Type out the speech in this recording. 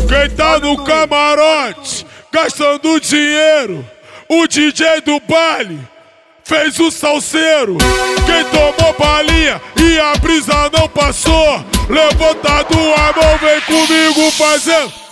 Quem tá no camarote gastando dinheiro, o DJ do baile fez o salseiro. Quem tomou balinha e a brisa não passou, levantado a mão, vem comigo fazendo.